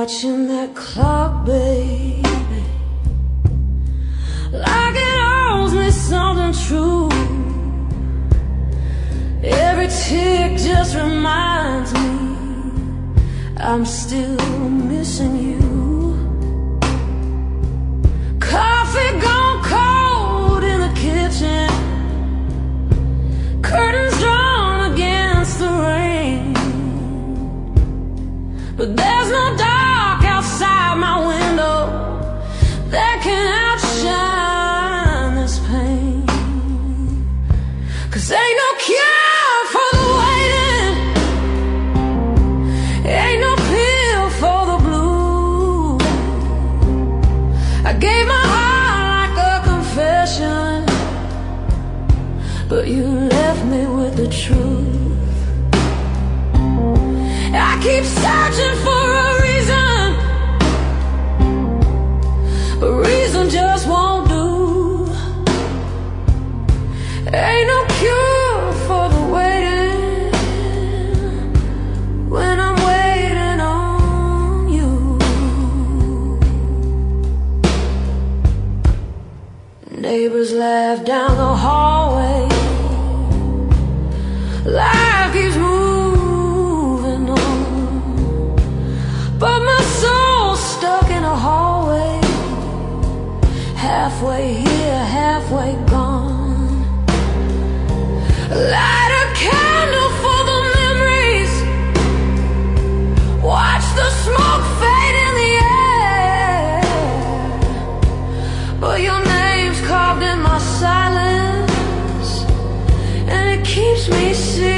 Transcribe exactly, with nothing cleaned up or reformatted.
watching that clock, baby, like it owes me something true. Every tick just reminds me I'm still missing you. Coffee gone cold in the kitchen, curtains drawn against the rain, but there's no dark outside my window that can outshine this pain. 'Cause ain't no cure for the waiting, ain't no pill for the blue. I gave my heart like a confession, but you left me with the truth. I keep searching for a reason, but reason just won't do. Ain't no cure for the waiting when I'm waiting on you. Neighbors laugh down the hallway, life keeps moving on, but my soul's stuck in a hallway, halfway here, halfway gone. Light a candle for the memories, watch the smoke fade in the air, but your name's carved in my silence, and it keeps me sick.